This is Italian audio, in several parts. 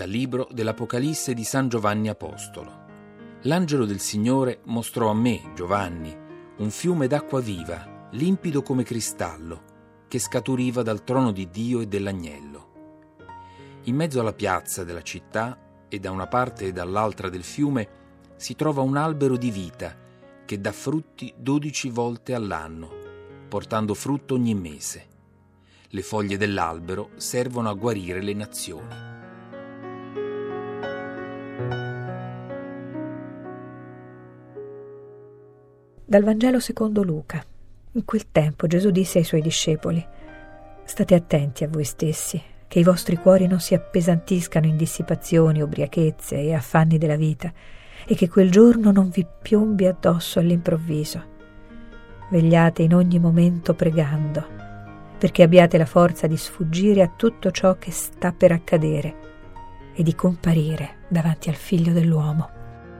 Dal libro dell'Apocalisse di San Giovanni Apostolo. L'angelo del Signore mostrò a me, Giovanni, un fiume d'acqua viva, limpido come cristallo, che scaturiva dal trono di Dio e dell'agnello. In mezzo alla piazza della città e da una parte e dall'altra del fiume si trova un albero di vita che dà frutti 12 volte all'anno, portando frutto ogni mese. Le foglie dell'albero servono a guarire le nazioni. Dal Vangelo secondo Luca. In quel tempo Gesù disse ai suoi discepoli: «State attenti a voi stessi, che i vostri cuori non si appesantiscano in dissipazioni, ubriachezze e affanni della vita, e che quel giorno non vi piombi addosso all'improvviso. Vegliate in ogni momento pregando, perché abbiate la forza di sfuggire a tutto ciò che sta per accadere e di comparire davanti al Figlio dell'uomo».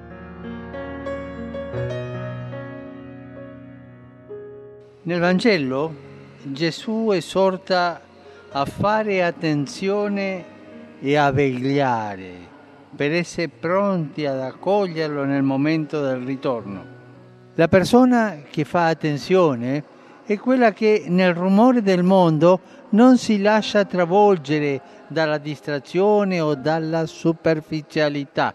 Nel Vangelo Gesù esorta a fare attenzione e a vegliare per essere pronti ad accoglierlo nel momento del ritorno. La persona che fa attenzione è quella che nel rumore del mondo non si lascia travolgere dalla distrazione o dalla superficialità,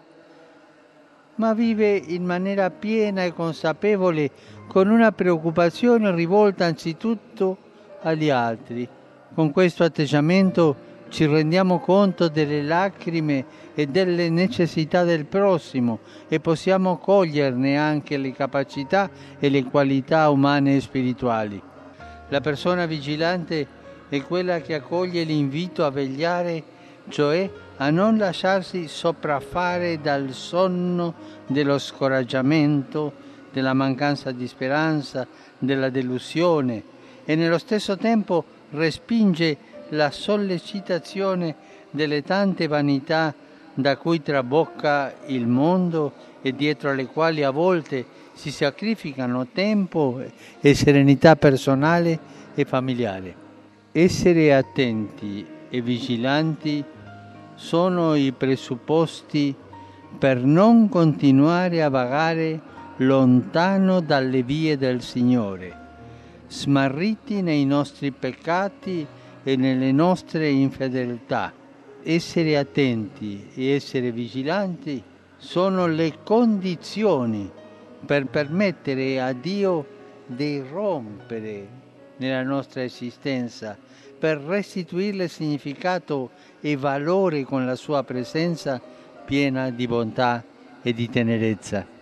ma vive in maniera piena e consapevole, con una preoccupazione rivolta anzitutto agli altri. Con questo atteggiamento ci rendiamo conto delle lacrime e delle necessità del prossimo e possiamo coglierne anche le capacità e le qualità umane e spirituali. La persona vigilante è quella che accoglie l'invito a vegliare, cioè a non lasciarsi sopraffare dal sonno dello scoraggiamento, della mancanza di speranza, della delusione, e nello stesso tempo respinge la sollecitazione delle tante vanità da cui trabocca il mondo e dietro alle quali a volte si sacrificano tempo e serenità personale e familiare. Essere attenti e vigilanti sono i presupposti per non continuare a vagare lontano dalle vie del Signore, smarriti nei nostri peccati e nelle nostre infedeltà. Essere attenti e essere vigilanti sono le condizioni per permettere a Dio di irrompere nella nostra esistenza, per restituirle significato e valore con la sua presenza piena di bontà e di tenerezza.